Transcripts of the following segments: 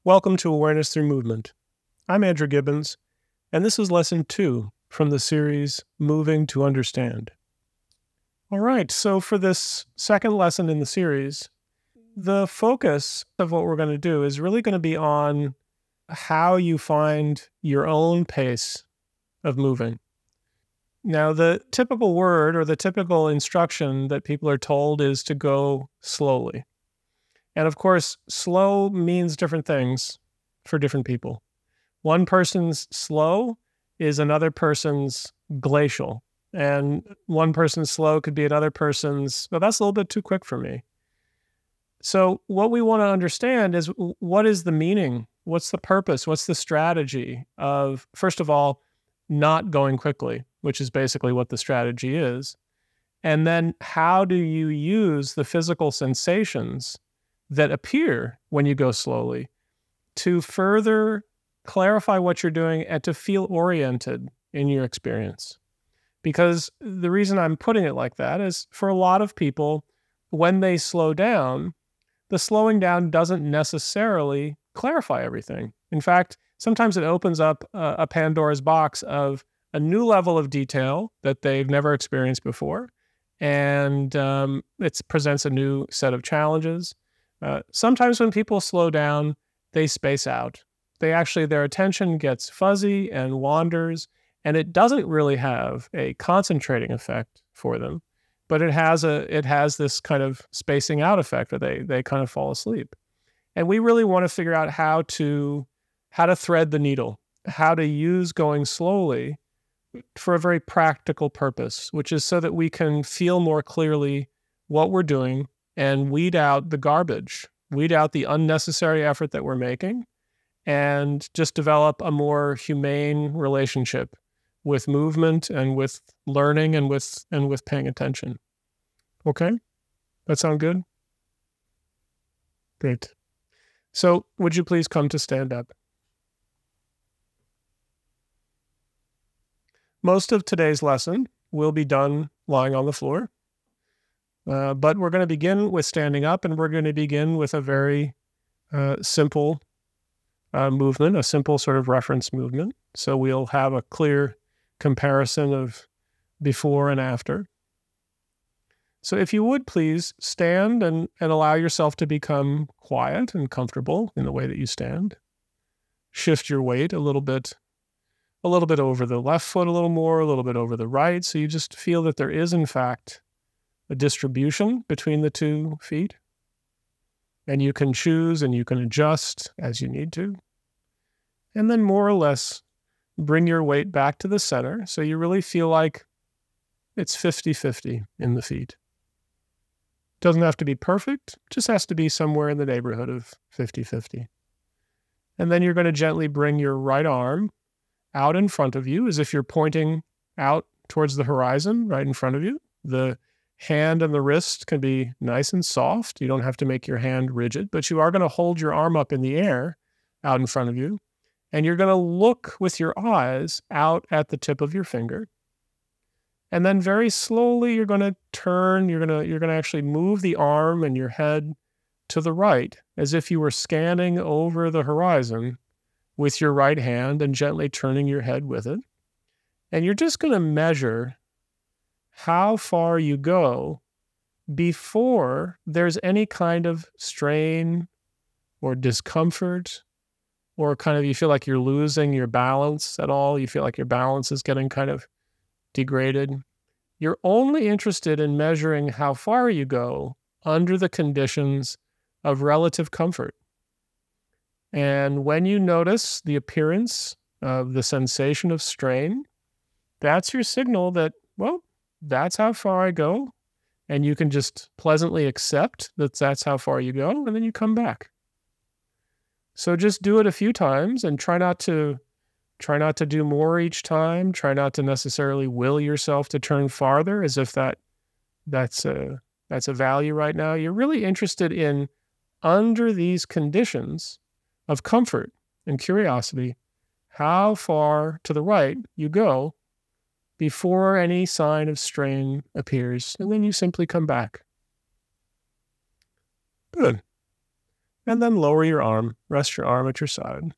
Welcome to Awareness Through Movement. I'm Andrew Gibbons, and this is Lesson 2 from the series Moving to Understand. All right, so for this second lesson in the series, the focus of what we're going to do is really going to be on how you find your own pace of moving. Now, the typical word or the typical instruction that people are told is to go slowly. And of course, slow means different things for different people. One person's slow is another person's glacial. And one person's slow could be another person's, well, that's a little bit too quick for me. So what we want to understand is, what is the meaning? What's the purpose? What's the strategy of, first of all, not going quickly, which is basically what the strategy is. And then how do you use the physical sensations that appear when you go slowly to further clarify what you're doing and to feel oriented in your experience? Because the reason I'm putting it like that is, for a lot of people, when they slow down, the slowing down doesn't necessarily clarify everything. In fact, sometimes it opens up a Pandora's box of a new level of detail that they've never experienced before, and it presents a new set of challenges. Sometimes when people slow down, they space out. Their attention gets fuzzy and wanders, and it doesn't really have a concentrating effect for them, but it has this kind of spacing out effect where they kind of fall asleep. And we really want to figure out how to thread the needle, how to use going slowly for a very practical purpose, which is so that we can feel more clearly what we're doing and weed out the garbage, weed out the unnecessary effort that we're making, and just develop a more humane relationship with movement and with learning and with paying attention. Okay? That sound good? Great. So would you please come to stand up? Most of today's lesson will be done lying on the floor, but we're going to begin with standing up, and we're going to begin with a very simple movement, a simple sort of reference movement. So we'll have a clear comparison of before and after. So if you would please stand and allow yourself to become quiet and comfortable in the way that you stand. Shift your weight a little bit over the left foot, a little more, a little bit over the right. So you just feel that there is, in fact, a distribution between the 2 feet. And you can choose and you can adjust as you need to. And then more or less bring your weight back to the center so you really feel like it's 50-50 in the feet. Doesn't have to be perfect, just has to be somewhere in the neighborhood of 50-50. And then you're going to gently bring your right arm out in front of you as if you're pointing out towards the horizon right in front of you. The hand and the wrist can be nice and soft. You don't have to make your hand rigid, but you are going to hold your arm up in the air out in front of you. And you're going to look with your eyes out at the tip of your finger. And then very slowly you're going to turn, you're going to actually move the arm and your head to the right as if you were scanning over the horizon with your right hand and gently turning your head with it. And you're just going to measure how far you go before there's any kind of strain or discomfort, or kind of you feel like you're losing your balance at all. You feel like your balance is getting kind of degraded. You're only interested in measuring how far you go under the conditions of relative comfort. And when you notice the appearance of the sensation of strain, that's your signal that, well, that's how far I go. And you can just pleasantly accept that that's how far you go, and then you come back. So just do it a few times and try not to do more each time. Try not to necessarily will yourself to turn farther as if that's a value right now. You're really interested in, under these conditions of comfort and curiosity, how far to the right you go before any sign of strain appears, and then you simply come back. Good. And then lower your arm, rest your arm at your side.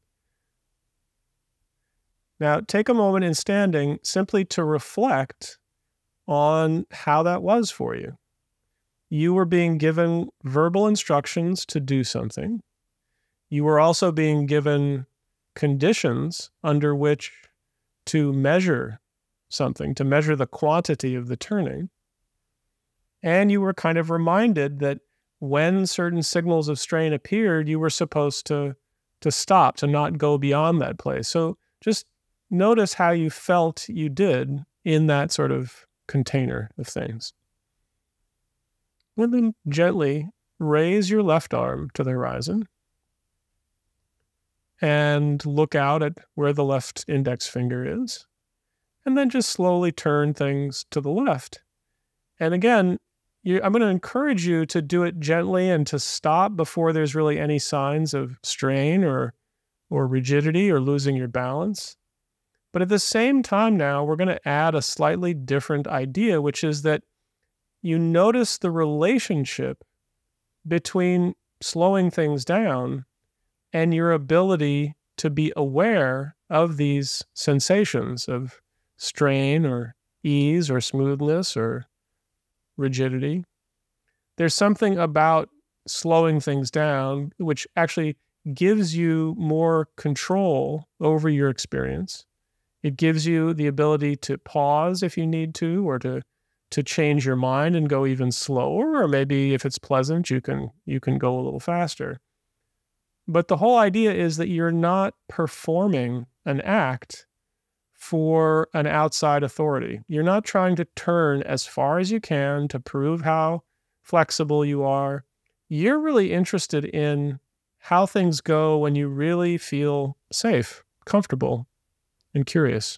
Now, take a moment in standing simply to reflect on how that was for you. You were being given verbal instructions to do something. You were also being given conditions under which to measure something, to measure the quantity of the turning. And you were kind of reminded that when certain signals of strain appeared, you were supposed to stop, to not go beyond that place. So just notice how you felt you did in that sort of container of things. And then gently raise your left arm to the horizon and look out at where the left index finger is. And then just slowly turn things to the left. And again, I'm going to encourage you to do it gently and to stop before there's really any signs of strain or rigidity or losing your balance. But at the same time now, we're going to add a slightly different idea, which is that you notice the relationship between slowing things down and your ability to be aware of these sensations of strain or ease or smoothness or rigidity. There's something about slowing things down which actually gives you more control over your experience. It gives you the ability to pause if you need to, or to change your mind and go even slower, or maybe if it's pleasant, you can go a little faster. But the whole idea is that you're not performing an act for an outside authority. You're not trying to turn as far as you can to prove how flexible you are. You're really interested in how things go when you really feel safe, comfortable, and curious.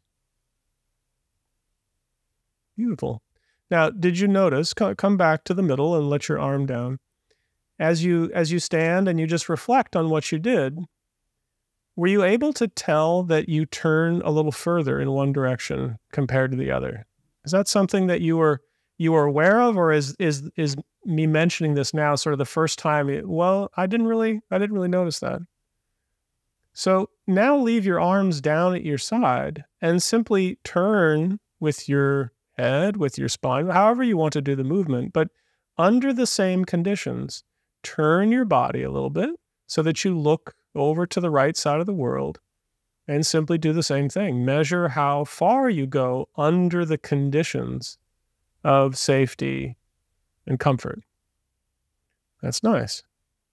Beautiful. Now, did you notice, come back to the middle and let your arm down. As you stand and you just reflect on what you did, were you able to tell that you turn a little further in one direction compared to the other? Is that something that you were aware of, or is me mentioning this now sort of the first time? I didn't really notice that. So now leave your arms down at your side and simply turn with your head, with your spine, however you want to do the movement, but under the same conditions, turn your body a little bit so that you look over to the right side of the world and simply do the same thing. Measure how far you go under the conditions of safety and comfort. That's nice.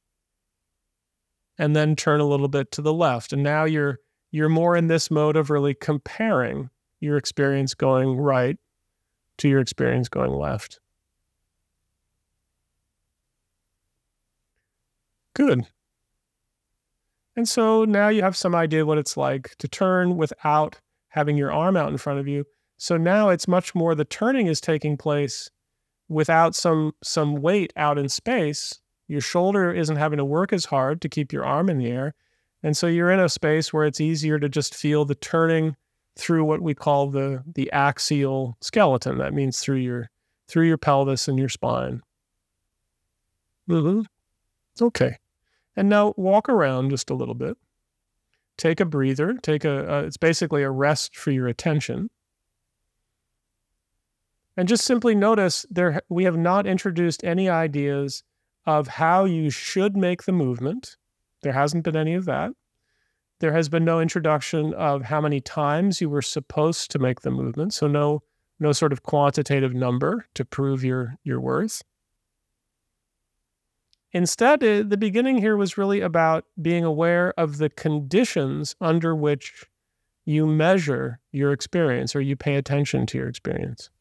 And then turn a little bit to the left. And now you're more in this mode of really comparing your experience going right to your experience going left. Good. And so now you have some idea what it's like to turn without having your arm out in front of you. So now it's much more the turning is taking place without some weight out in space. Your shoulder isn't having to work as hard to keep your arm in the air. And so you're in a space where it's easier to just feel the turning through what we call the axial skeleton. That means through your pelvis and your spine. Mm-hmm. Okay. And now walk around just a little bit. Take a breather. It's basically a rest for your attention. And just simply notice we have not introduced any ideas of how you should make the movement. There hasn't been any of that. There has been no introduction of how many times you were supposed to make the movement. So no sort of quantitative number to prove your worth. Instead, the beginning here was really about being aware of the conditions under which you measure your experience or you pay attention to your experience.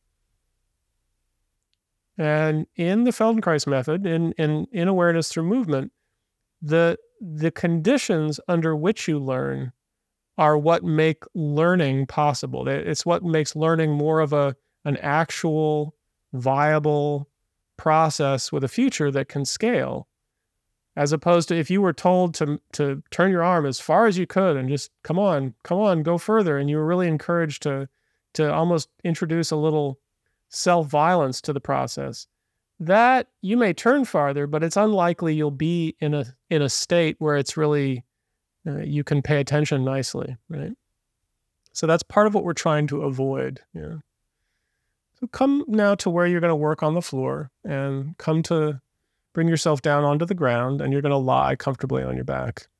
And in the Feldenkrais method, in awareness through movement, the conditions under which you learn are what make learning possible. It's what makes learning more of an actual, viable process with a future that can scale, as opposed to if you were told to turn your arm as far as you could and just come on, go further, and you were really encouraged to almost introduce a little self-violence to the process. that you may turn farther, but it's unlikely you'll be in a state where it's really you can pay attention nicely, right? So that's part of what we're trying to avoid. Yeah. So come now to where you're going to work on the floor, and come to bring yourself down onto the ground, and you're going to lie comfortably on your back.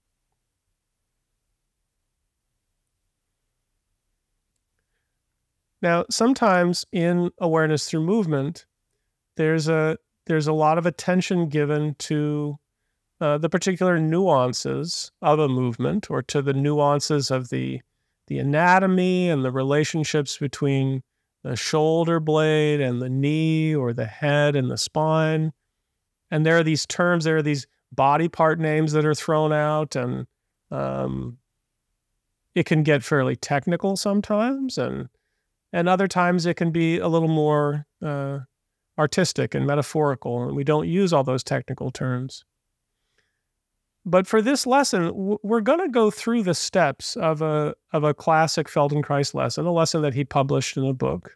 Now, sometimes in awareness through movement, there's a lot of attention given to the particular nuances of a movement, or to the nuances of the anatomy and the relationships between the shoulder blade and the knee, or the head and the spine. And there are these terms, there are these body part names that are thrown out, and it can get fairly technical sometimes, and other times it can be a little more artistic and metaphorical, and we don't use all those technical terms. But for this lesson, we're going to go through the steps of a classic Feldenkrais lesson, a lesson that he published in a book.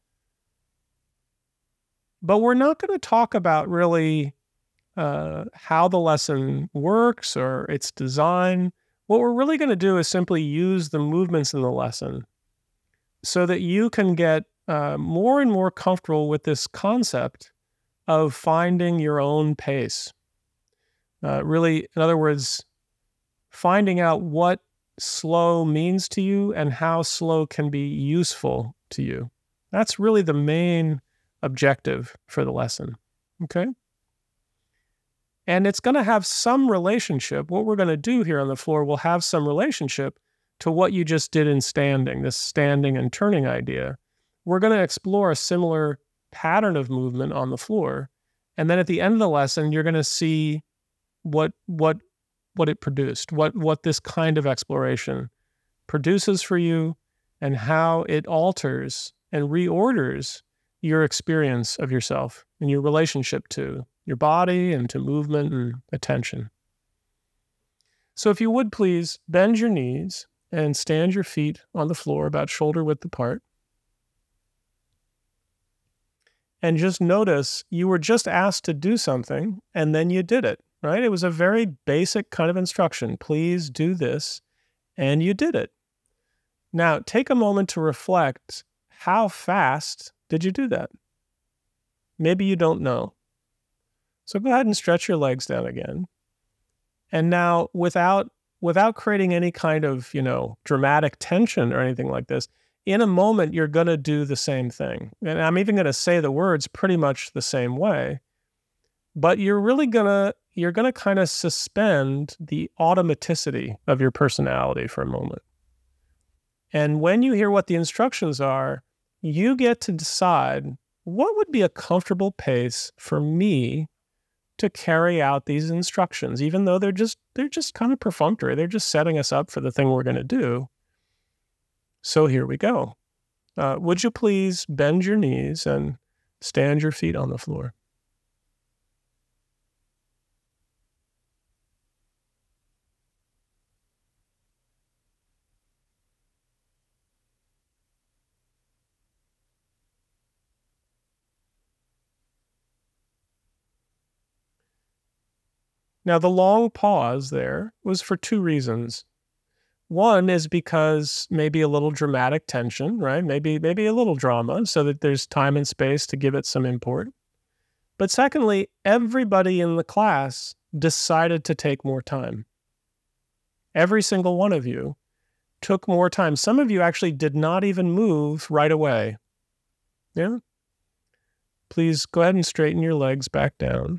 But we're not going to talk about really how the lesson works or its design. What we're really going to do is simply use the movements in the lesson so that you can get more and more comfortable with this concept of finding your own pace. Really, in other words, finding out what slow means to you and how slow can be useful to you. That's really the main objective for the lesson, okay? And it's going to have some relationship. What we're going to do here on the floor will have some relationship to what you just did in standing, this standing and turning idea. We're going to explore a similar pattern of movement on the floor. And then at the end of the lesson, you're going to see what it produced, what this kind of exploration produces for you, and how it alters and reorders your experience of yourself and your relationship to your body and to movement and attention. So if you would please bend your knees and stand your feet on the floor about shoulder width apart. And just notice you were just asked to do something, and then you did it, right? It was a very basic kind of instruction. Please do this, and you did it. Now, take a moment to reflect, how fast did you do that? Maybe you don't know. So go ahead and stretch your legs down again. And now, without creating any kind of, dramatic tension or anything like this, in a moment, you're going to do the same thing. And I'm even going to say the words pretty much the same way. But you're really going to kind of suspend the automaticity of your personality for a moment. And when you hear what the instructions are, you get to decide what would be a comfortable pace for me to carry out these instructions, even though they're just kind of perfunctory. They're just setting us up for the thing we're going to do. So here we go. Would you please bend your knees and stand your feet on the floor? Now, the long pause there was for two reasons. One is because maybe a little dramatic tension, right? Maybe a little drama, so that there's time and space to give it some import. But secondly, everybody in the class decided to take more time. Every single one of you took more time. Some of you actually did not even move right away. Yeah? Please go ahead and straighten your legs back down.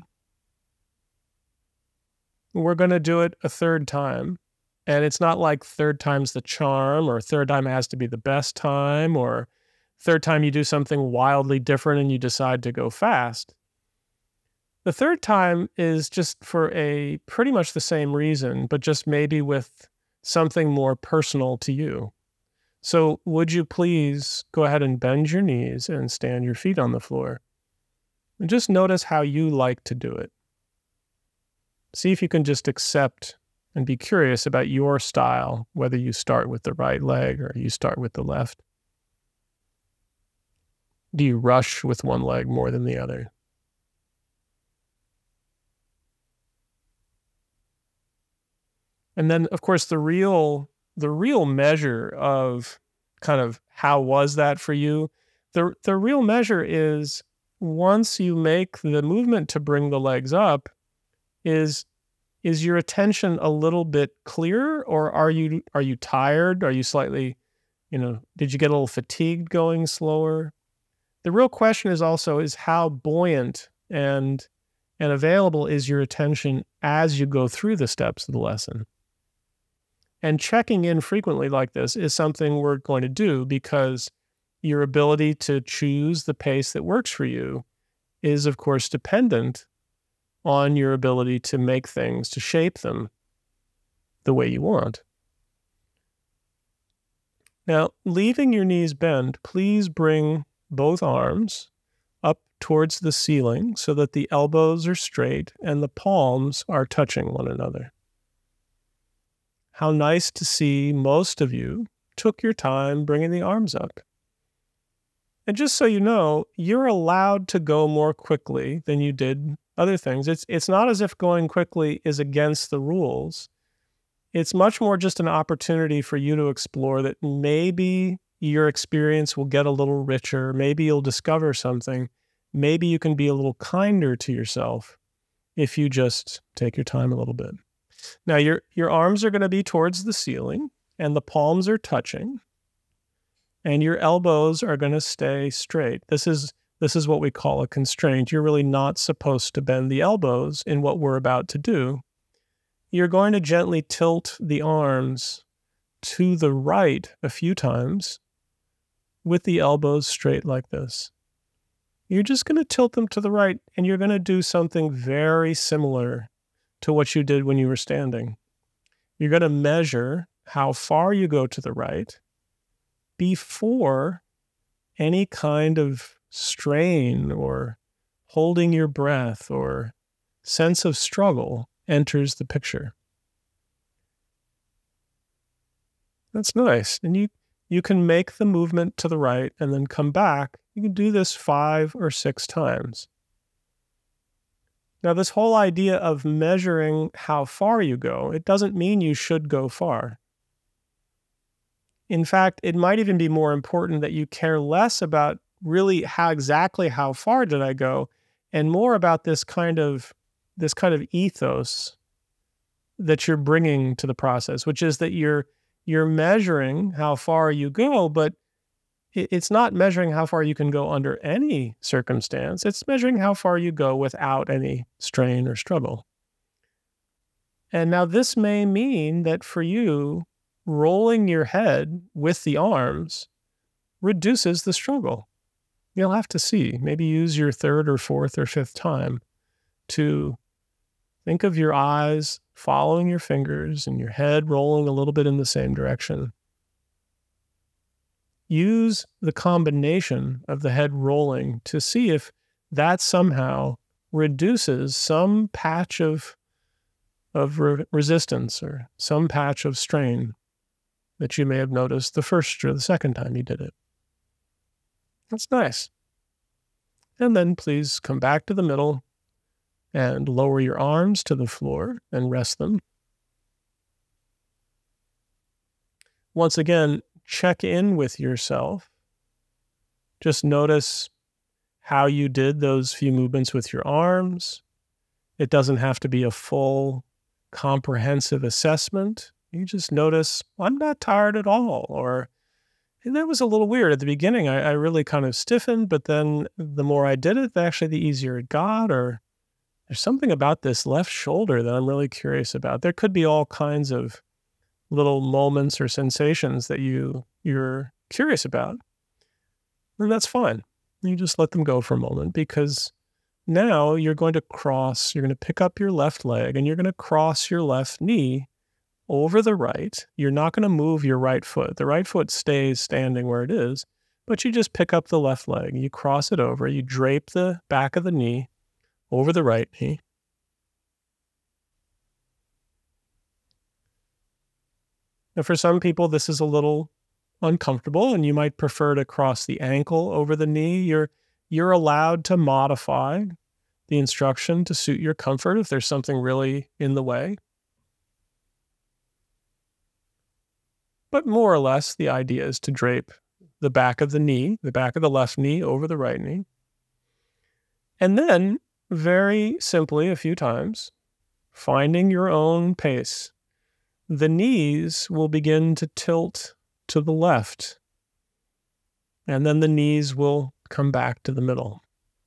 We're going to do it a third time. And it's not like third time's the charm, or third time has to be the best time, or third time you do something wildly different and you decide to go fast. The third time is just for a pretty much the same reason, but just maybe with something more personal to you. So would you please go ahead and bend your knees and stand your feet on the floor? And just notice how you like to do it. See if you can just accept and be curious about your style, whether you start with the right leg or you start with the left. Do you rush with one leg more than the other? And then, of course, the real measure of kind of how was that for you, the real measure is once you make the movement to bring the legs up, is your attention a little bit clearer, or are you tired? Are you slightly, did you get a little fatigued going slower? The real question is also is how buoyant and available is your attention as you go through the steps of the lesson. And checking in frequently like this is something we're going to do because your ability to choose the pace that works for you is, of course, dependent on your ability to make things, to shape them the way you want. Now, leaving your knees bent, please bring both arms up towards the ceiling so that the elbows are straight and the palms are touching one another. How nice to see most of you took your time bringing the arms up. And just so you know, you're allowed to go more quickly than you did other things. It's not as if going quickly is against the rules. It's much more just an opportunity for you to explore that maybe your experience will get a little richer. Maybe you'll discover something. Maybe you can be a little kinder to yourself if you just take your time a little bit. Now, your arms are going to be towards the ceiling, and the palms are touching, and your elbows are going to stay straight. This is what we call a constraint. You're really not supposed to bend the elbows in what we're about to do. You're going to gently tilt the arms to the right a few times with the elbows straight like this. You're just going to tilt them to the right, and you're going to do something very similar to what you did when you were standing. You're going to measure how far you go to the right before any kind of strain or holding your breath or sense of struggle enters the picture. That's nice. And you can make the movement to the right and then come back. You can do this 5 or 6 times. Now, this whole idea of measuring how far you go, it doesn't mean you should go far. In fact, it might even be more important that you care less about really how far did I go, and more about this kind of ethos that you're bringing to the process, which is that you're measuring how far you go, but it's not measuring how far you can go under any circumstance. It's measuring how far you go without any strain or struggle. And now this may mean that for you, rolling your head with the arms reduces the struggle. You'll have to see. Maybe use your 3rd or 4th or 5th time to think of your eyes following your fingers and your head rolling a little bit in the same direction. Use the combination of the head rolling to see if that somehow reduces some patch of resistance or some patch of strain that you may have noticed the first or the second time you did it. That's nice. And then please come back to the middle and lower your arms to the floor and rest them. Once again, check in with yourself. Just notice how you did those few movements with your arms. It doesn't have to be a full, comprehensive assessment. You just notice, I'm not tired at all, or that was a little weird. At the beginning, I really kind of stiffened, but then the more I did it, actually the easier it got, or there's something about this left shoulder that I'm really curious about. There could be all kinds of little moments or sensations that you're curious about. And that's fine. You just let them go for a moment, because now you're going to pick up your left leg and you're going to cross your left knee over the right. You're not going to move your right foot. The right foot stays standing where it is, but you just pick up the left leg. You cross it over. You drape the back of the knee over the right knee. Now, for some people, this is a little uncomfortable, and you might prefer to cross the ankle over the knee. You're allowed to modify the instruction to suit your comfort if there's something really in the way. But more or less, the idea is to drape the back of the knee, the back of the left knee over the right knee. And then, very simply, a few times, finding your own pace, the knees will begin to tilt to the left. And then the knees will come back to the middle.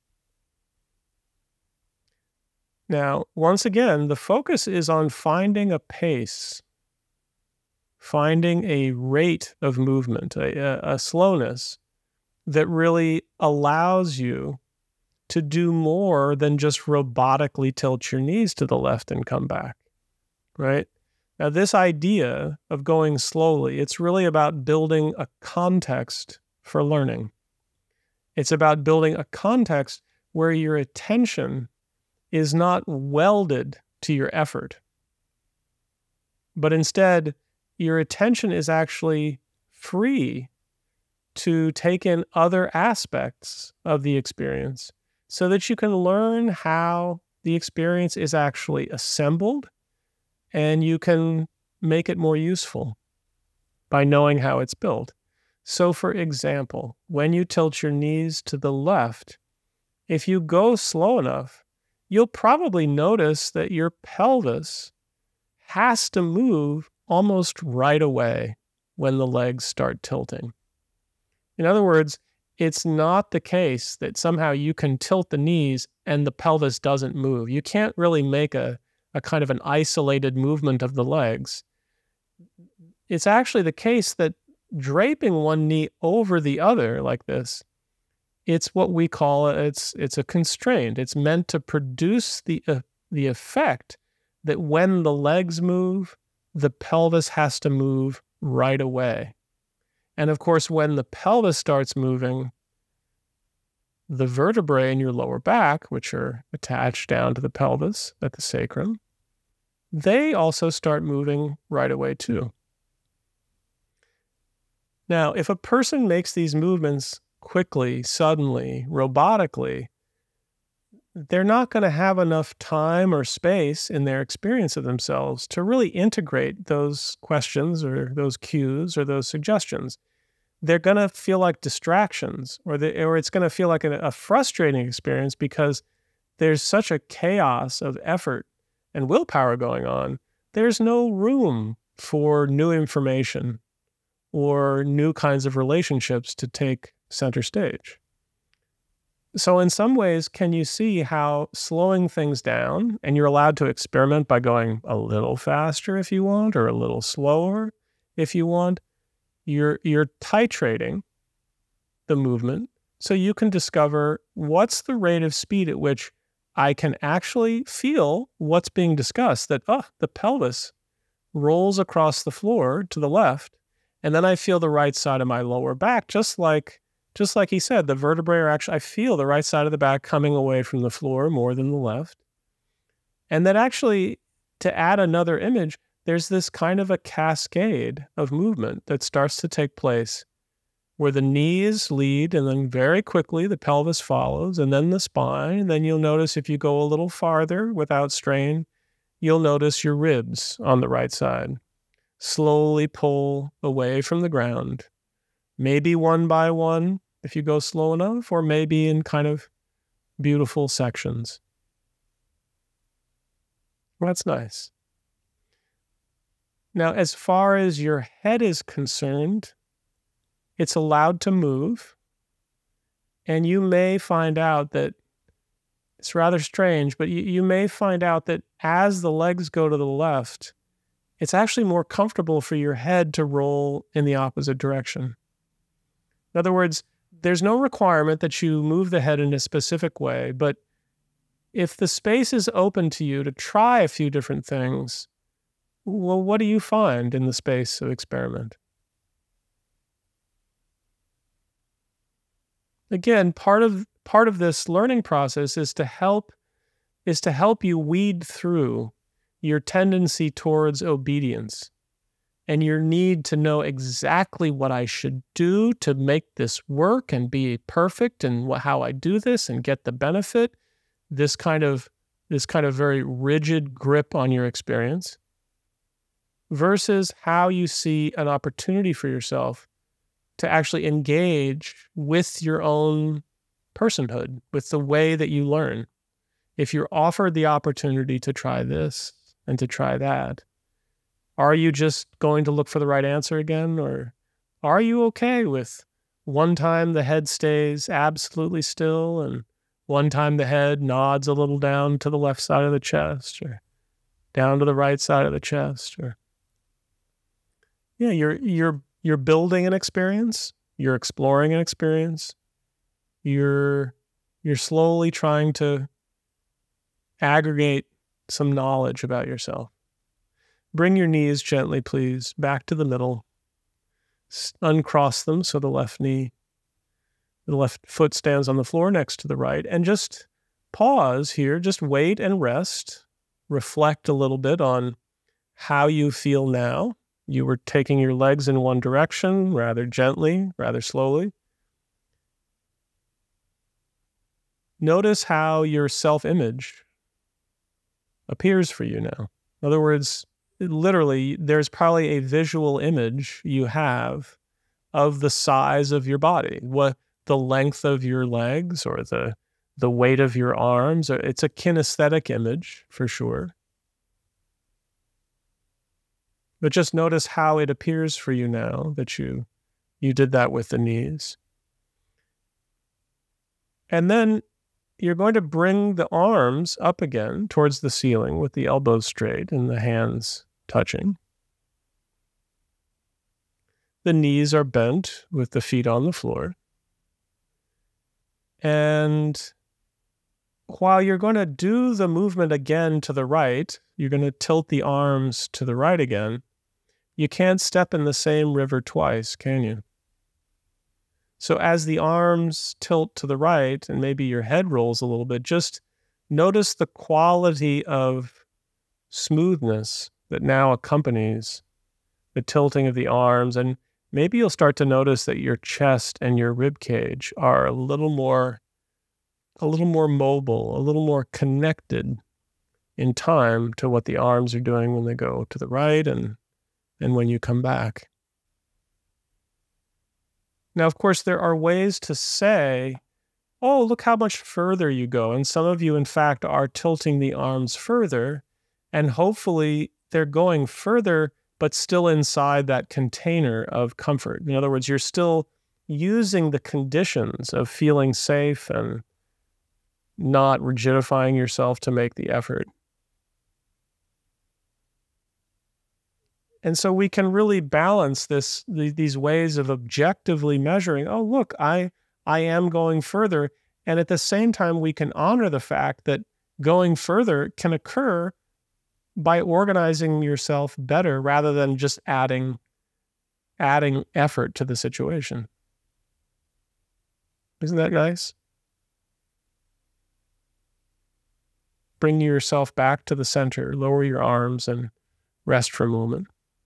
Now, once again, the focus is on finding a pace, finding a rate of movement, a slowness that really allows you to do more than just robotically tilt your knees to the left and come back, right? Now, this idea of going slowly, it's really about building a context for learning. It's about building a context where your attention is not welded to your effort, but instead, your attention is actually free to take in other aspects of the experience so that you can learn how the experience is actually assembled, and you can make it more useful by knowing how it's built. So, for example, when you tilt your knees to the left, if you go slow enough, you'll probably notice that your pelvis has to move almost right away when the legs start tilting. In other words, it's not the case that somehow you can tilt the knees and the pelvis doesn't move. You can't really make a kind of an isolated movement of the legs. It's actually the case that draping one knee over the other like this, it's what we call it's a constraint. It's meant to produce the effect that when the legs move, the pelvis has to move right away. And of course, when the pelvis starts moving, the vertebrae in your lower back, which are attached down to the pelvis at the sacrum, they also start moving right away too. Now, if a person makes these movements quickly, suddenly, robotically, they're not going to have enough time or space in their experience of themselves to really integrate those questions or those cues or those suggestions. They're going to feel like distractions, or it's going to feel like a frustrating experience because there's such a chaos of effort and willpower going on. There's no room for new information or new kinds of relationships to take center stage. So in some ways, can you see how slowing things down, and you're allowed to experiment by going a little faster if you want, or a little slower if you want, you're titrating the movement so you can discover what's the rate of speed at which I can actually feel what's being discussed, that, the pelvis rolls across the floor to the left, and then I feel the right side of my lower back, just like he said, the vertebrae are actually, I feel the right side of the back coming away from the floor more than the left. And then actually, to add another image, there's this kind of a cascade of movement that starts to take place where the knees lead, and then very quickly the pelvis follows, and then the spine. Then you'll notice if you go a little farther without strain, you'll notice your ribs on the right side slowly pull away from the ground, maybe one by one if you go slow enough, or maybe in kind of beautiful sections. That's nice. Now, as far as your head is concerned, it's allowed to move, and you may find out that it's rather strange, but you may find out that as the legs go to the left, it's actually more comfortable for your head to roll in the opposite direction. In other words, there's no requirement that you move the head in a specific way, but if the space is open to you to try a few different things, well, what do you find in the space of experiment? Again, part of this learning process is to help you weed through your tendency towards obedience and your need to know exactly what I should do to make this work and be perfect, and how I do this and get the benefit, this kind of very rigid grip on your experience. versus how you see an opportunity for yourself to actually engage with your own personhood, with the way that you learn. If you're offered the opportunity to try this and to try that, are you just going to look for the right answer again? Or are you okay with one time the head stays absolutely still and one time the head nods a little down to the left side of the chest or down to the right side of the chest? Or you're building an experience, you're exploring an experience, you're slowly trying to aggregate some knowledge about yourself. Bring your knees gently, please, back to the middle. Uncross them so the left foot stands on the floor next to the right, and just pause here, just wait and rest. Reflect a little bit on how you feel now. You were taking your legs in one direction, rather gently, rather slowly. Notice how your self-image appears for you now. In other words, literally, there's probably a visual image you have of the size of your body, what the length of your legs or the weight of your arms. It's a kinesthetic image for sure. But just notice how it appears for you now that you did that with the knees. And then you're going to bring the arms up again towards the ceiling with the elbows straight and the hands touching. The knees are bent with the feet on the floor. And while you're going to do the movement again to the right, you're going to tilt the arms to the right again. You can't step in the same river twice, can you? So as the arms tilt to the right and maybe your head rolls a little bit, just notice the quality of smoothness that now accompanies the tilting of the arms. And maybe you'll start to notice that your chest and your rib cage are a little more mobile, a little more connected in time to what the arms are doing when they go to the right and when you come back. Now, of course, there are ways to say, oh, look how much further you go. And some of you, in fact, are tilting the arms further, and hopefully they're going further, but still inside that container of comfort. In other words, you're still using the conditions of feeling safe and not rigidifying yourself to make the effort. And so we can really balance these ways of objectively measuring, oh, look, I am going further. And at the same time, we can honor the fact that going further can occur by organizing yourself better rather than just adding effort to the situation. Isn't that nice? Bring yourself back to the center, lower your arms, and rest for a moment.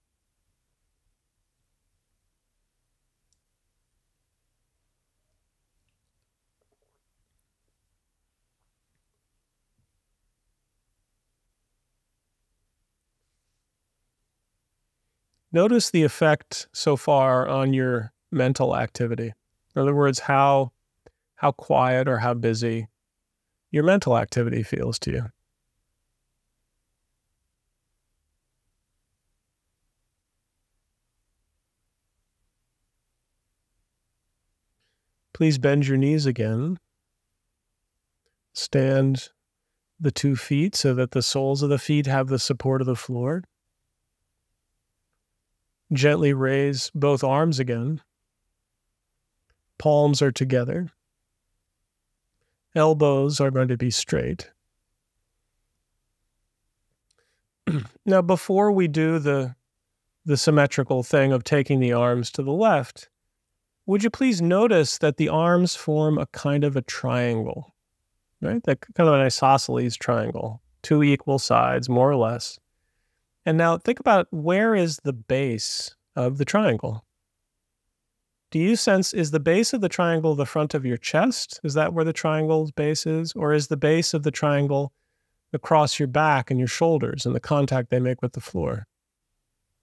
Notice the effect so far on your mental activity. In other words, how quiet or how busy your mental activity feels to you. Please bend your knees again. Stand the 2 feet so that the soles of the feet have the support of the floor. Gently raise both arms again. Palms are together. Elbows are going to be straight. Now, before we do the symmetrical thing of taking the arms to the left, would you please notice that the arms form a kind of a triangle, right? That kind of an isosceles triangle, 2 equal sides, more or less. And now think about, where is the base of the triangle? Do you sense, is the base of the triangle the front of your chest? Is that where the triangle's base is? Or is the base of the triangle across your back and your shoulders and the contact they make with the floor?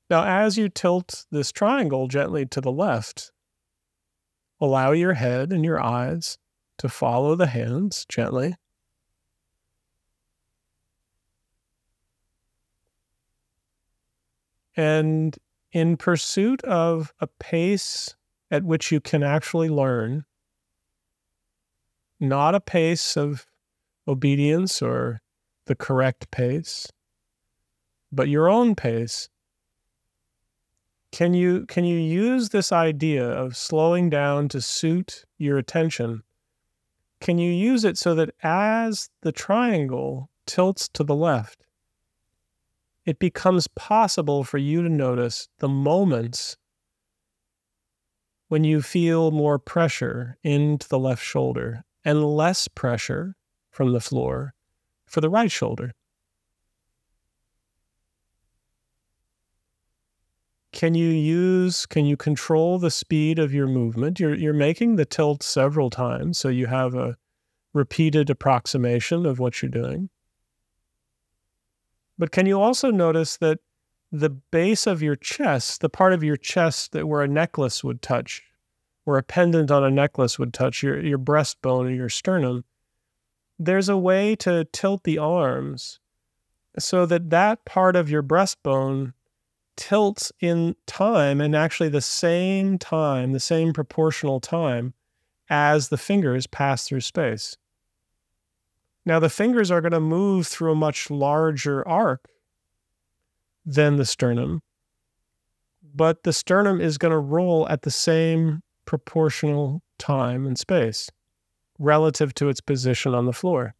Now, as you tilt this triangle gently to the left, allow your head and your eyes to follow the hands gently. And in pursuit of a pace at which you can actually learn, not a pace of obedience or the correct pace, but your own pace, can you use this idea of slowing down to suit your attention? Can you use it so that as the triangle tilts to the left, it becomes possible for you to notice the moments when you feel more pressure into the left shoulder and less pressure from the floor for the right shoulder? Can you control the speed of your movement? You're making the tilt several times, so you have a repeated approximation of what you're doing. But can you also notice that the base of your chest, the part of your chest that where a necklace would touch, where a pendant on a necklace would touch, your breastbone or your sternum, there's a way to tilt the arms so that that part of your breastbone tilts in time, and actually the same time, the same proportional time as the fingers pass through space. Now, the fingers are going to move through a much larger arc than the sternum, but the sternum is going to roll at the same proportional time and space relative to its position on the floor.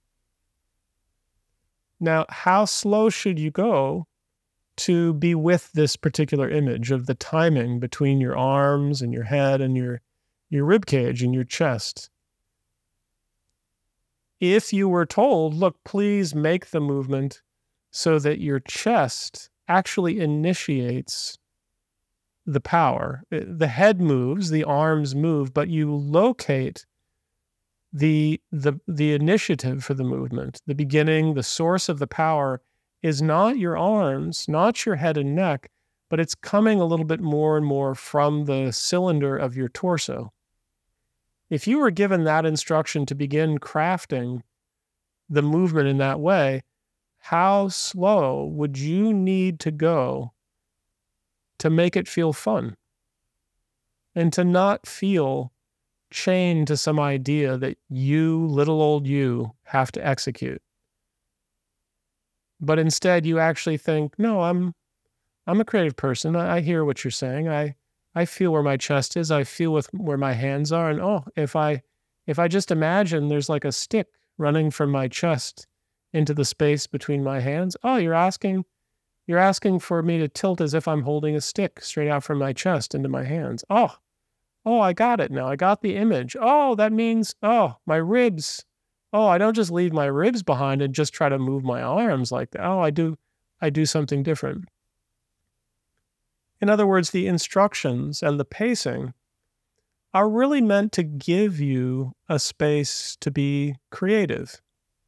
Now, how slow should you go to be with this particular image of the timing between your arms and your head and your rib cage and your chest? If you were told, look, please make the movement so that your chest actually initiates the power. The head moves, the arms move, but you locate the initiative for the movement. The beginning, the source of the power is not your arms, not your head and neck, but it's coming a little bit more and more from the cylinder of your torso. If you were given that instruction to begin crafting the movement in that way, how slow would you need to go to make it feel fun and to not feel chained to some idea that you, little old you, have to execute? But instead you actually think, no, I'm a creative person. I hear what you're saying. I feel where my chest is. I feel where my hands are. And if I just imagine there's like a stick running from my chest into the space between my hands. Oh, you're asking for me to tilt as if I'm holding a stick straight out from my chest into my hands. Oh, I got it now. I got the image. Oh, that means, my ribs. Oh, I don't just leave my ribs behind and just try to move my arms like that. Oh, I do something different. In other words, the instructions and the pacing are really meant to give you a space to be creative.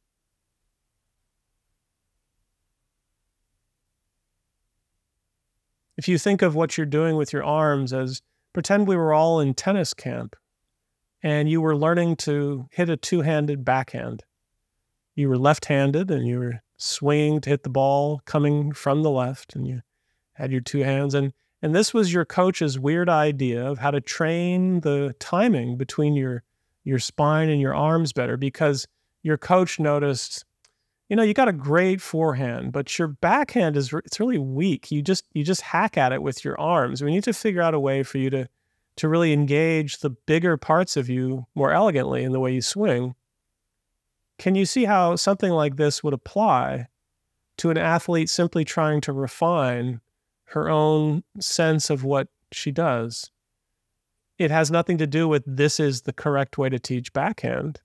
If you think of what you're doing with your arms as, pretend we were all in tennis camp and you were learning to hit a two-handed backhand. You were left-handed and you were swinging to hit the ball coming from the left, and you had your two hands. And this was your coach's weird idea of how to train the timing between your spine and your arms better, because your coach noticed, you got a great forehand, but your backhand it's really weak. You just hack at it with your arms. We need to figure out a way for you to really engage the bigger parts of you more elegantly in the way you swing. Can you see how something like this would apply to an athlete simply trying to refine her own sense of what she does? It has nothing to do with this is the correct way to teach backhand.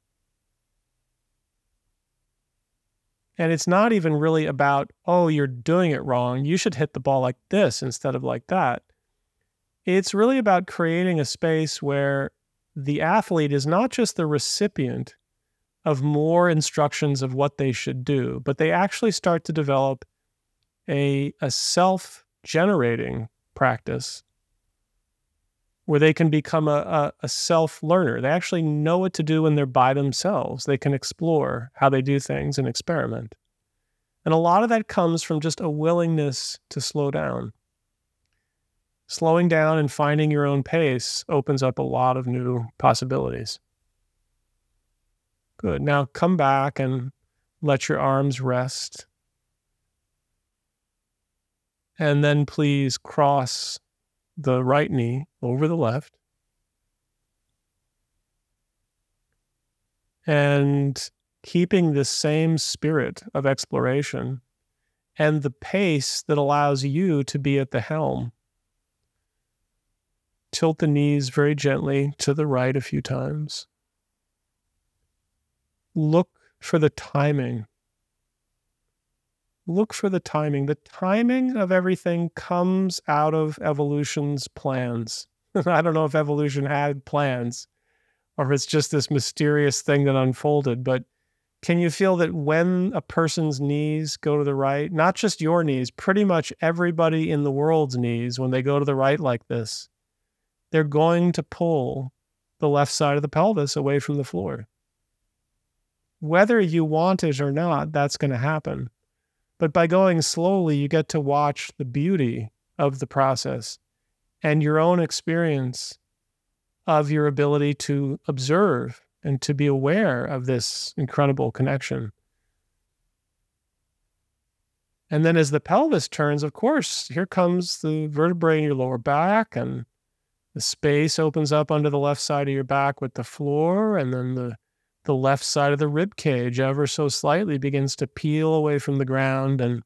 And it's not even really about, you're doing it wrong. You should hit the ball like this instead of like that. It's really about creating a space where the athlete is not just the recipient of more instructions of what they should do, but they actually start to develop a generating practice where they can become a self-learner. They actually know what to do when they're by themselves. They can explore how they do things and experiment. And a lot of that comes from just a willingness to slow down. Slowing down and finding your own pace opens up a lot of new possibilities. Good. Now come back and let your arms rest. And then please cross the right knee over the left. And keeping the same spirit of exploration and the pace that allows you to be at the helm. Tilt the knees very gently to the right a few times. Look for the timing. Look for the timing. The timing of everything comes out of evolution's plans. I don't know if evolution had plans or if it's just this mysterious thing that unfolded, but can you feel that when a person's knees go to the right, not just your knees, pretty much everybody in the world's knees, when they go to the right like this, they're going to pull the left side of the pelvis away from the floor. Whether you want it or not, that's going to happen. But by going slowly, you get to watch the beauty of the process and your own experience of your ability to observe and to be aware of this incredible connection. And then as the pelvis turns, of course, here comes the vertebrae in your lower back, and the space opens up under the left side of your back with the floor, and then the left side of the rib cage ever so slightly begins to peel away from the ground. And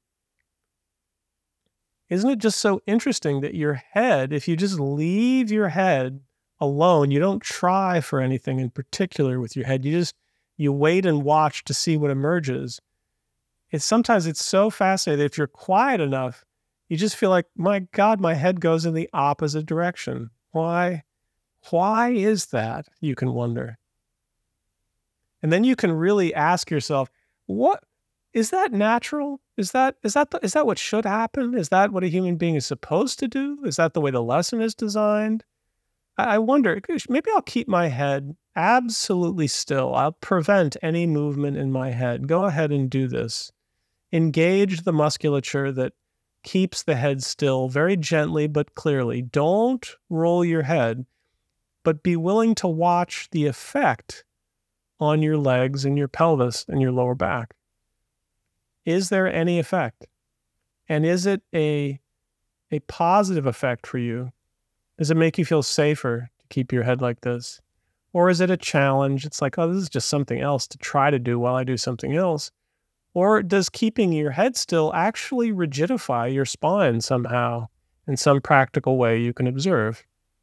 isn't it just so interesting that your head, if you just leave your head alone, you don't try for anything in particular with your head, you wait and watch to see what emerges. Sometimes it's so fascinating that if you're quiet enough, you just feel like, my God, my head goes in the opposite direction. Why is that? You can wonder. And then you can really ask yourself, what is that natural? Is that what should happen? Is that what a human being is supposed to do? Is that the way the lesson is designed? I wonder, maybe I'll keep my head absolutely still. I'll prevent any movement in my head. Go ahead and do this. Engage the musculature that keeps the head still very gently but clearly. Don't roll your head, but be willing to watch the effect on your legs and your pelvis and your lower back. Is there any effect? And is it a positive effect for you? Does it make you feel safer to keep your head like this? Or is it a challenge? It's like, oh, this is just something else to try to do while I do something else. Or does keeping your head still actually rigidify your spine somehow in some practical way you can observe?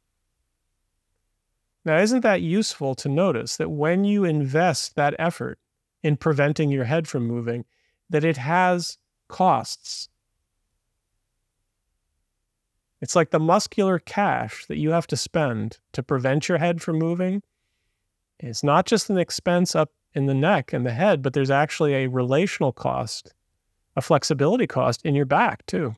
Now, isn't that useful to notice that when you invest that effort in preventing your head from moving, that it has costs? It's like the muscular cash that you have to spend to prevent your head from moving. It's not just an expense up in the neck and the head, but there's actually a relational cost, a flexibility cost in your back too.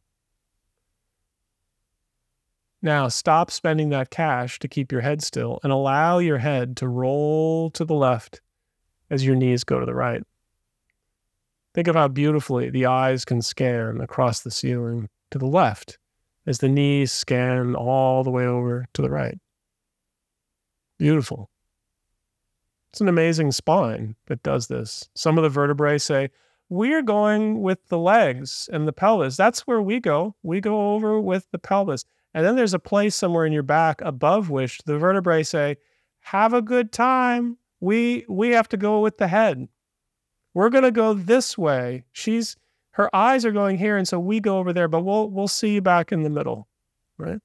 Now, stop spending that cash to keep your head still and allow your head to roll to the left as your knees go to the right. Think of how beautifully the eyes can scan across the ceiling to the left as the knees scan all the way over to the right. Beautiful. It's an amazing spine that does this. Some of the vertebrae say, we're going with the legs and the pelvis. That's where we go. We go over with the pelvis. And then there's a place somewhere in your back above which the vertebrae say, have a good time. We have to go with the head. We're going to go this way. Her eyes are going here, and so we go over there, but we'll see you back in the middle, right?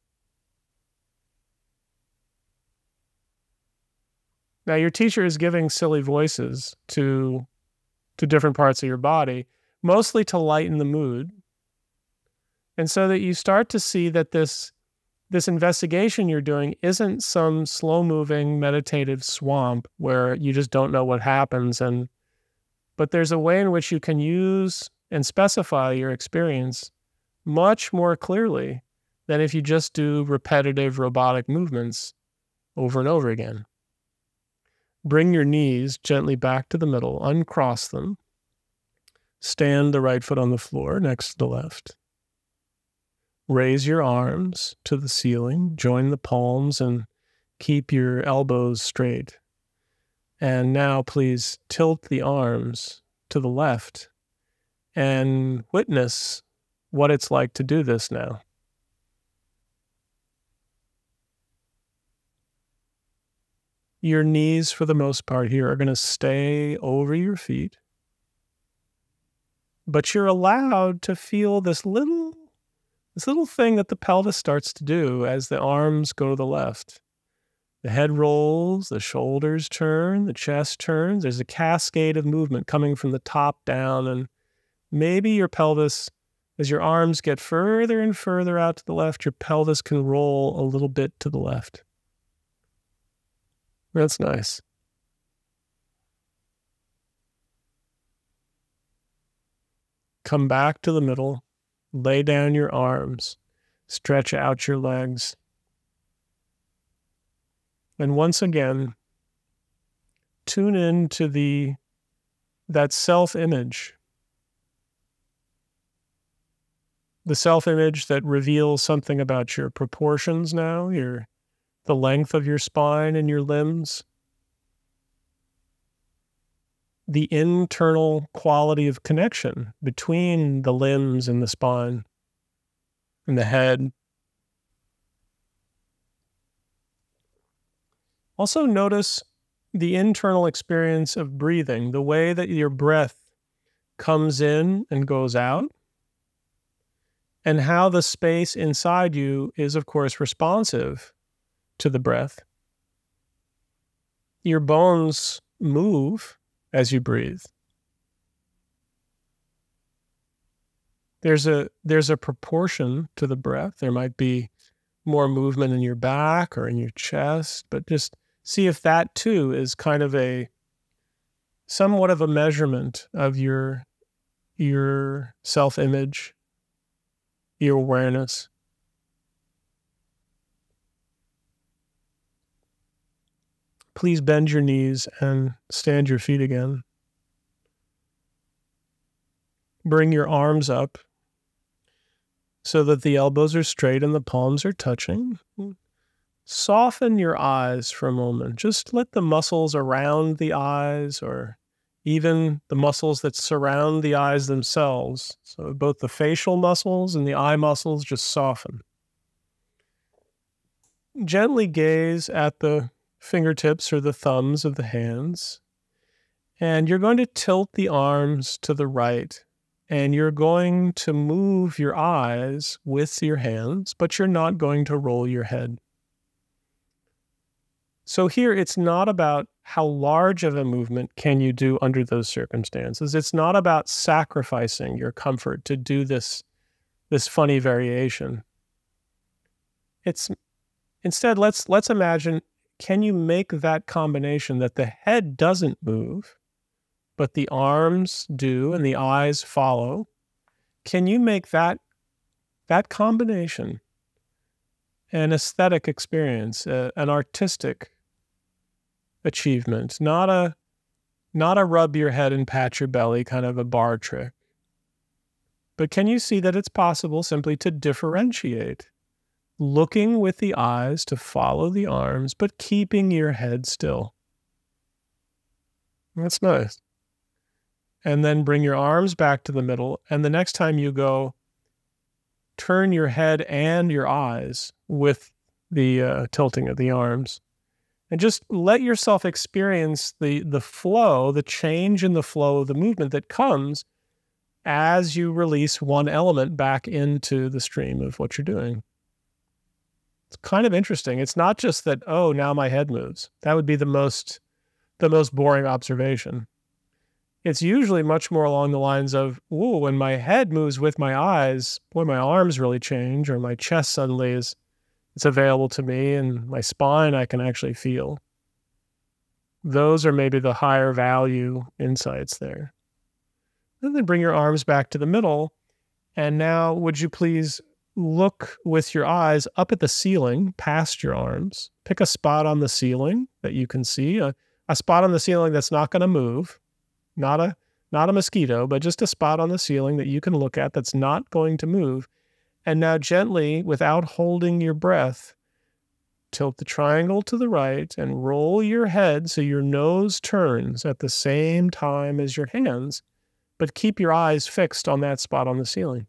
Now, your teacher is giving silly voices to different parts of your body, mostly to lighten the mood. And so that you start to see that this investigation you're doing isn't some slow-moving meditative swamp where you just don't know what happens, but there's a way in which you can use and specify your experience much more clearly than if you just do repetitive robotic movements over and over again. Bring your knees gently back to the middle, uncross them. Stand the right foot on the floor next to the left. Raise your arms to the ceiling, join the palms, and keep your elbows straight. And now please tilt the arms to the left and witness what it's like to do this now. Your knees, for the most part here, are going to stay over your feet. But you're allowed to feel this little thing that the pelvis starts to do as the arms go to the left. The head rolls, the shoulders turn, the chest turns. There's a cascade of movement coming from the top down, and maybe your pelvis, as your arms get further and further out to the left, your pelvis can roll a little bit to the left. That's nice. Come back to the middle, lay down your arms, stretch out your legs. And once again, tune in to that self-image. The self-image that reveals something about your proportions now, the length of your spine and your limbs, the internal quality of connection between the limbs and the spine and the head. Also notice the internal experience of breathing, the way that your breath comes in and goes out, and how the space inside you is, of course, responsive to the breath. Your bones move as you breathe. There's a proportion to the breath. There might be more movement in your back or in your chest, but just see if that too is kind of somewhat of a measurement of your self-image, your awareness. Please bend your knees and stand your feet again. Bring your arms up so that the elbows are straight and the palms are touching. Soften your eyes for a moment. Just let the muscles around the eyes, or even the muscles that surround the eyes themselves, so both the facial muscles and the eye muscles, just soften. Gently gaze at the fingertips or the thumbs of the hands, and you're going to tilt the arms to the right, and you're going to move your eyes with your hands, but you're not going to roll your head. So here, it's not about how large of a movement can you do under those circumstances. It's not about sacrificing your comfort to do this funny variation. Instead, let's imagine, can you make that combination that the head doesn't move, but the arms do and the eyes follow? Can you make that combination an aesthetic experience, an artistic achievement, not a rub your head and pat your belly kind of a bar trick? But can you see that it's possible simply to differentiate, looking with the eyes to follow the arms, but keeping your head still? That's nice. And then bring your arms back to the middle, and the next time you go, turn your head and your eyes with the tilting of the arms. And just let yourself experience the flow, the change in the flow of the movement that comes as you release one element back into the stream of what you're doing. It's kind of interesting. It's not just that, oh, now my head moves. That would be the most boring observation. It's usually much more along the lines of, ooh, when my head moves with my eyes, boy, my arms really change, or my chest suddenly it's available to me, and my spine I can actually feel. Those are maybe the higher value insights there. And then bring your arms back to the middle, And now, would you please look with your eyes up at the ceiling, past your arms. Pick a spot on the ceiling that you can see, a spot on the ceiling that's not going to move, not a mosquito, but just a spot on the ceiling that you can look at that's not going to move. And now gently, without holding your breath, tilt the triangle to the right and roll your head so your nose turns at the same time as your hands, but keep your eyes fixed on that spot on the ceiling.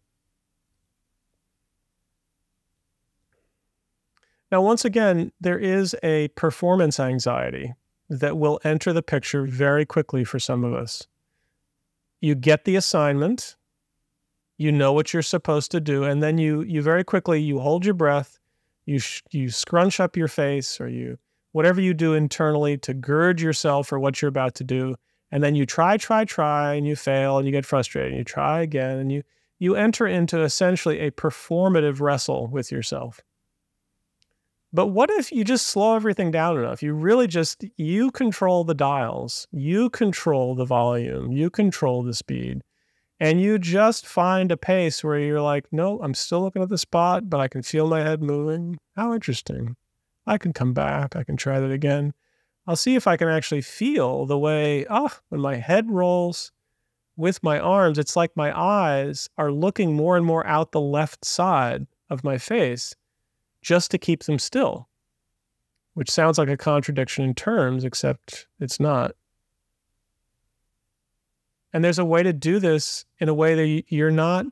Now, once again, there is a performance anxiety that will enter the picture very quickly for some of us. You get the assignment, you know what you're supposed to do, and then you very quickly, you hold your breath, you scrunch up your face, or whatever you do internally to gird yourself for what you're about to do, and then you try, and you fail, and you get frustrated, and you try again, and you enter into essentially a performative wrestle with yourself. But what if you just slow everything down enough? You really just, you control the dials, you control the volume, you control the speed, and you just find a pace where you're like, no, I'm still looking at the spot, but I can feel my head moving. How interesting. I can come back. I can try that again. I'll see if I can actually feel the way, when my head rolls with my arms, it's like my eyes are looking more and more out the left side of my face, just to keep them still, which sounds like a contradiction in terms, except it's not. And there's a way to do this in a way that you're not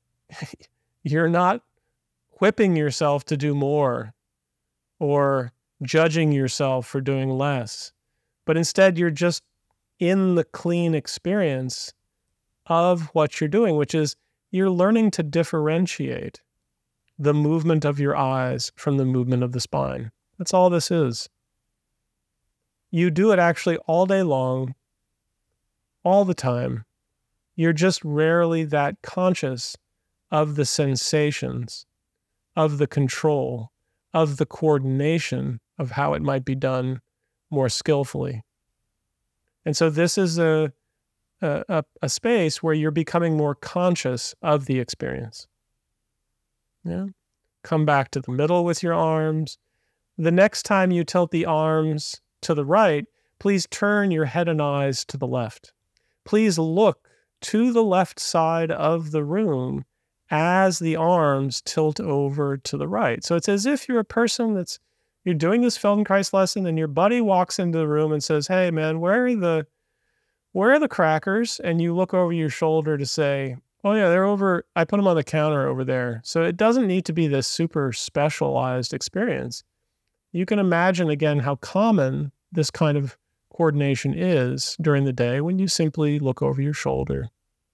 whipping yourself to do more or judging yourself for doing less, but instead you're just in the clean experience of what you're doing, which is you're learning to differentiate the movement of your eyes from the movement of the spine. That's all this is. You do it actually all day long, all the time. You're just rarely that conscious of the sensations, of the control, of the coordination of how it might be done more skillfully. And so this is a space where you're becoming more conscious of the experience. Yeah. Come back to the middle with your arms. The next time you tilt the arms to the right, please turn your head and eyes to the left. Please look to the left side of the room as the arms tilt over to the right. So it's as if you're a person you're doing this Feldenkrais lesson and your buddy walks into the room and says, hey man, where are the crackers? And you look over your shoulder to say, oh yeah, they're over, I put them on the counter over there. So it doesn't need to be this super specialized experience. You can imagine again how common this kind of coordination is during the day when you simply look over your shoulder.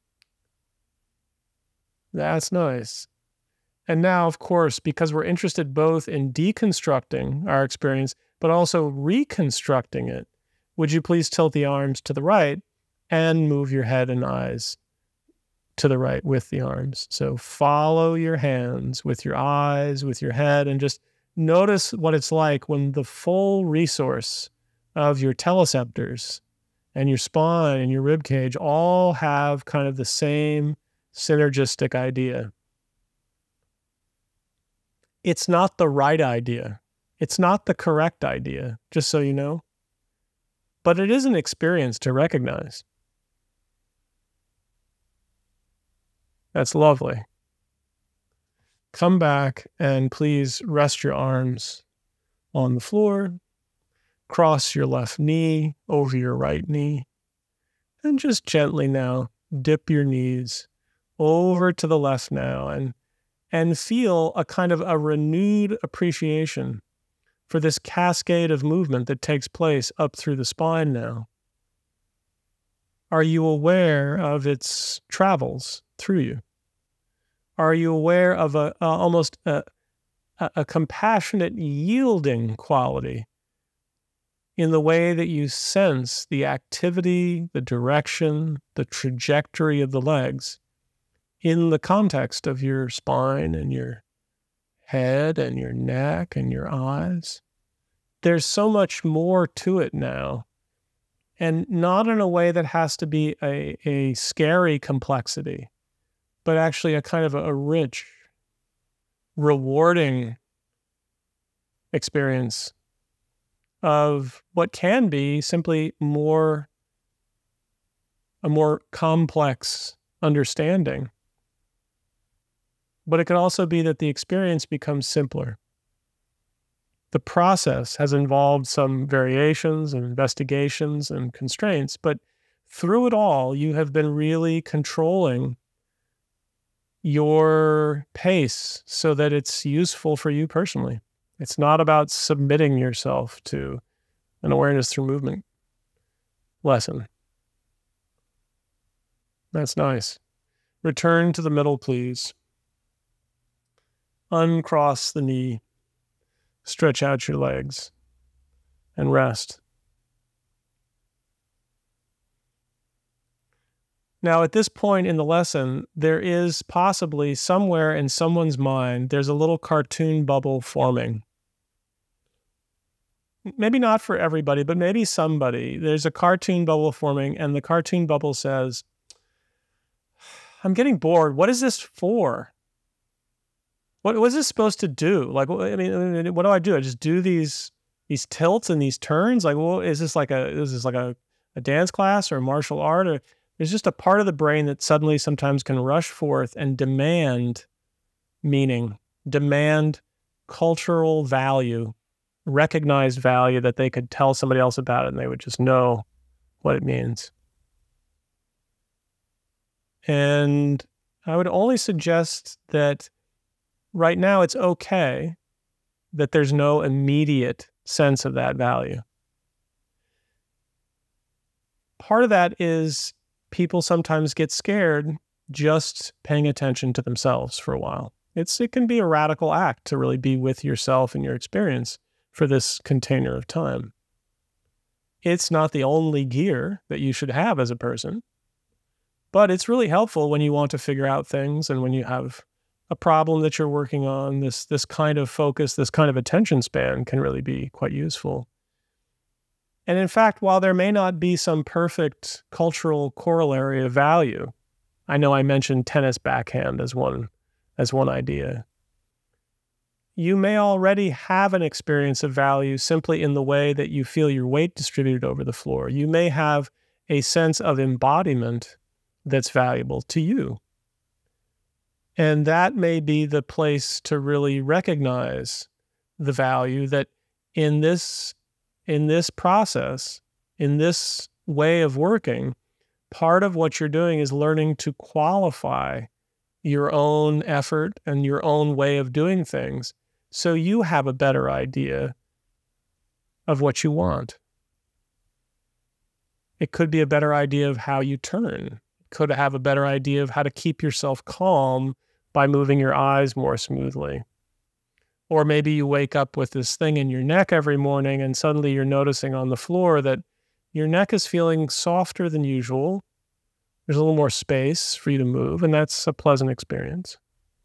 That's nice. And now, of course, because we're interested both in deconstructing our experience, but also reconstructing it, would you please tilt the arms to the right and move your head and eyes to the right with the arms. So follow your hands with your eyes, with your head, and just notice what it's like when the full resource of your teleceptors and your spine and your rib cage all have kind of the same synergistic idea. It's not the right idea. It's not the correct idea, just so you know. But it is an experience to recognize. That's lovely. Come back and please rest your arms on the floor. Cross your left knee over your right knee. And just gently now dip your knees over to the left now and feel a kind of a renewed appreciation for this cascade of movement that takes place up through the spine now. Are you aware of its travels through you? Are you aware of almost a compassionate yielding quality in the way that you sense the activity, the direction, the trajectory of the legs in the context of your spine and your head and your neck and your eyes? There's so much more to it now, and not in a way that has to be a scary complexity, but actually a kind of a rich, rewarding experience of what can be simply a more complex understanding. But it could also be that the experience becomes simpler. The process has involved some variations and investigations and constraints, but through it all, you have been really controlling your pace so that it's useful for you personally. It's not about submitting yourself to an awareness through movement lesson. That's nice. Return to the middle, please. Uncross the knee. Stretch out your legs and rest. Now, at this point in the lesson, there is possibly somewhere in someone's mind, there's a little cartoon bubble forming. Maybe not for everybody, but maybe somebody. There's a cartoon bubble forming, and the cartoon bubble says, I'm getting bored. What is this for? What was this supposed to do? Like, I mean, what do? I just do these tilts and these turns? Like, well, is this like a dance class or a martial art? Or there's just a part of the brain that suddenly sometimes can rush forth and demand meaning, demand cultural value, recognized value that they could tell somebody else about it and they would just know what it means. And I would only suggest that right now it's okay that there's no immediate sense of that value. Part of that is people sometimes get scared just paying attention to themselves for a while. It can be a radical act to really be with yourself and your experience for this container of time. It's not the only gear that you should have as a person, but it's really helpful when you want to figure out things and when you have a problem that you're working on. This kind of focus, this kind of attention span can really be quite useful. And in fact, while there may not be some perfect cultural corollary of value, I know I mentioned tennis backhand as one idea. You may already have an experience of value simply in the way that you feel your weight distributed over the floor. You may have a sense of embodiment that's valuable to you. And that may be the place to really recognize the value that in this process, in this way of working, part of what you're doing is learning to qualify your own effort and your own way of doing things so you have a better idea of what you want. It could be a better idea of how you turn. It could have a better idea of how to keep yourself calm by moving your eyes more smoothly. Or maybe you wake up with this thing in your neck every morning and suddenly you're noticing on the floor that your neck is feeling softer than usual. There's a little more space for you to move, and that's a pleasant experience.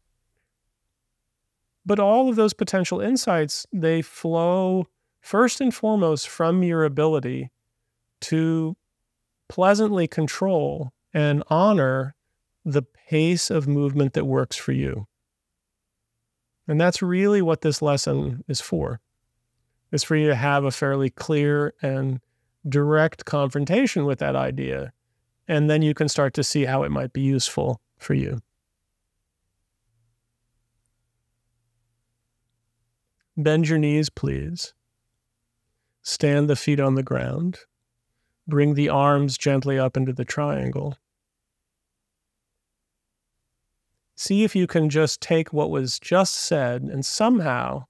But all of those potential insights, they flow first and foremost from your ability to pleasantly control and honor the pace of movement that works for you. And that's really what this lesson is for. It's for you to have a fairly clear and direct confrontation with that idea. And then you can start to see how it might be useful for you. Bend your knees, please. Stand the feet on the ground. Bring the arms gently up into the triangle. See if you can just take what was just said and somehow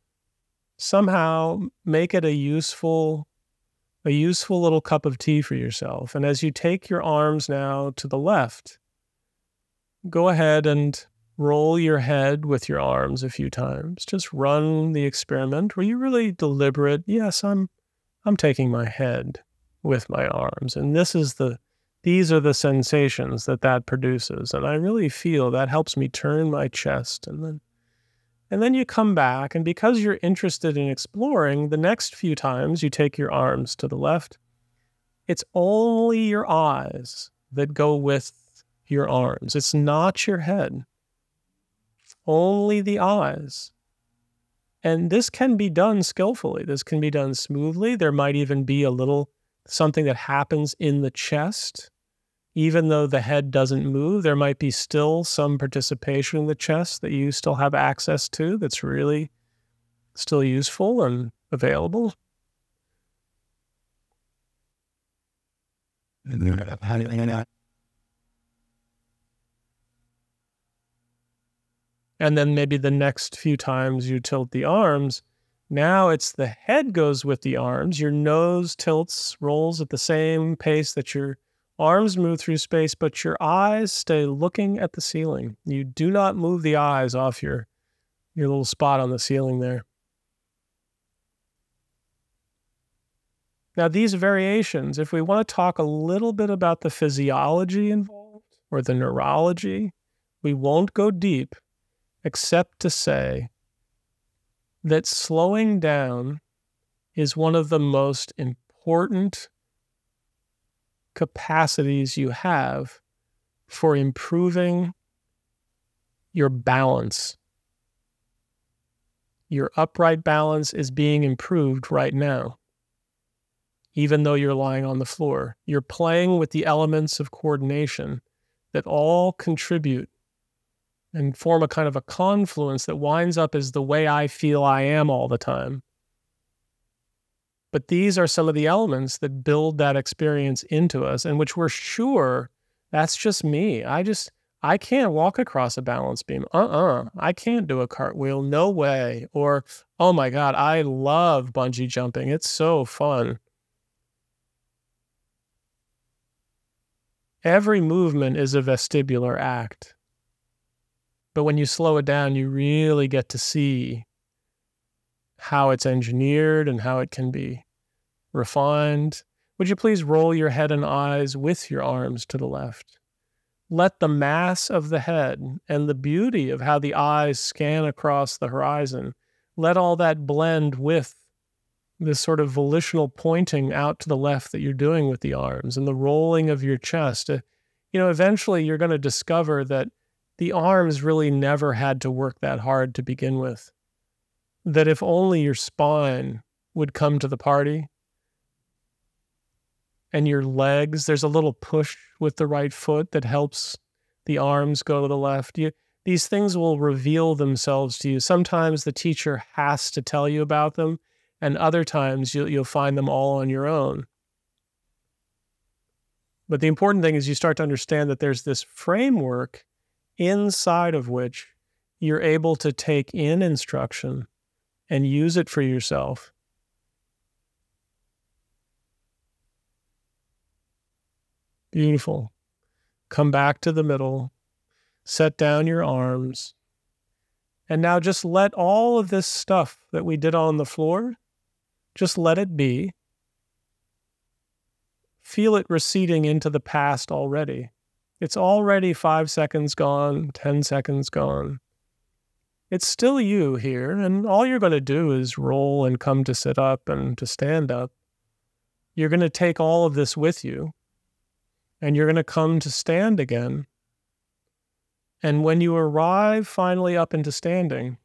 make it a useful little cup of tea for yourself. And as you take your arms now to the left, go ahead and roll your head with your arms a few times. Just run the experiment where you really deliberate, yes, I'm taking my head with my arms. And these are the sensations that produces. And I really feel that helps me turn my chest. And then you come back, and because you're interested in exploring, the next few times you take your arms to the left, it's only your eyes that go with your arms. It's not your head, only the eyes. And this can be done skillfully. This can be done smoothly. There might even be a little something that happens in the chest. Even though the head doesn't move, there might be still some participation in the chest that you still have access to that's really still useful and available. And then maybe the next few times you tilt the arms, now it's the head goes with the arms. Your nose tilts, rolls at the same pace that your arms move through space, but your eyes stay looking at the ceiling. You do not move the eyes off your little spot on the ceiling there. Now, these variations, if we want to talk a little bit about the physiology involved or the neurology, we won't go deep except to say that slowing down is one of the most important capacities you have for improving your balance. Your upright balance is being improved right now. Even though you're lying on the floor, you're playing with the elements of coordination that all contribute and form a kind of a confluence that winds up as the way I feel I am all the time. But these are some of the elements that build that experience into us and which we're sure that's just me. I can't walk across a balance beam. I can't do a cartwheel. No way. Or, oh my God, I love bungee jumping. It's so fun. Every movement is a vestibular act. But when you slow it down, you really get to see how it's engineered and how it can be refined. Would you please roll your head and eyes with your arms to the left? Let the mass of the head and the beauty of how the eyes scan across the horizon, let all that blend with this sort of volitional pointing out to the left that you're doing with the arms and the rolling of your chest. Eventually you're going to discover that the arms really never had to work that hard to begin with. That if only your spine would come to the party and your legs, there's a little push with the right foot that helps the arms go to the left. These things will reveal themselves to you. Sometimes the teacher has to tell you about them, and other times you'll find them all on your own. But the important thing is you start to understand that there's this framework inside of which you're able to take in instruction and use it for yourself. Beautiful. Come back to the middle. Set down your arms. And now just let all of this stuff that we did on the floor, just let it be. Feel it receding into the past already. It's already 5 seconds gone, 10 seconds gone. It's still you here, and all you're going to do is roll and come to sit up and to stand up. You're going to take all of this with you, and you're going to come to stand again. And when you arrive finally up into standing,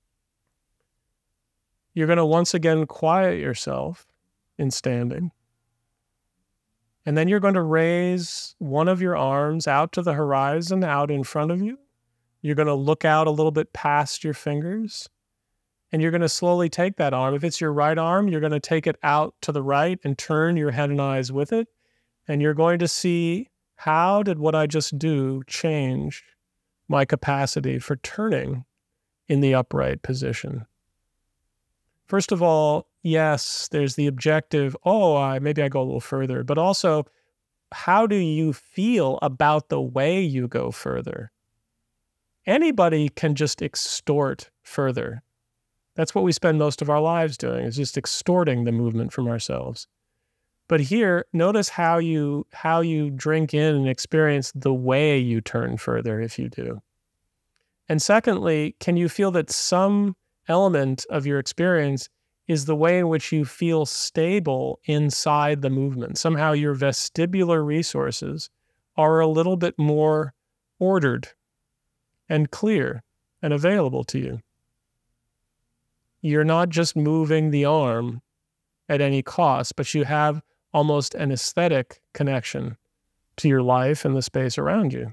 you're going to once again quiet yourself in standing. And then you're going to raise one of your arms out to the horizon, out in front of you. You're going to look out a little bit past your fingers. And you're going to slowly take that arm. If it's your right arm, you're going to take it out to the right and turn your head and eyes with it. And you're going to see, how did what I just do change my capacity for turning in the upright position? First of all, yes, there's the objective, maybe I go a little further, but also, how do you feel about the way you go further? Anybody can just extort further. That's what we spend most of our lives doing, is just extorting the movement from ourselves. But here, notice how you drink in and experience the way you turn further if you do. And secondly, can you feel that some element of your experience is the way in which you feel stable inside the movement? Somehow your vestibular resources are a little bit more ordered and clear and available to you. You're not just moving the arm at any cost, but you have almost an aesthetic connection to your life and the space around you.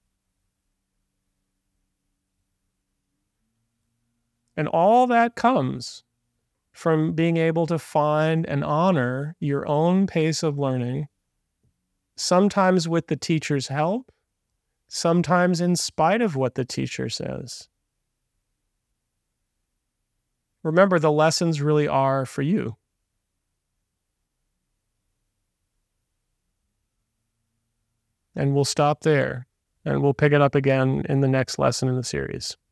And all that comes from being able to find and honor your own pace of learning, sometimes with the teacher's help, sometimes in spite of what the teacher says. Remember, the lessons really are for you. And we'll stop there, and we'll pick it up again in the next lesson in the series.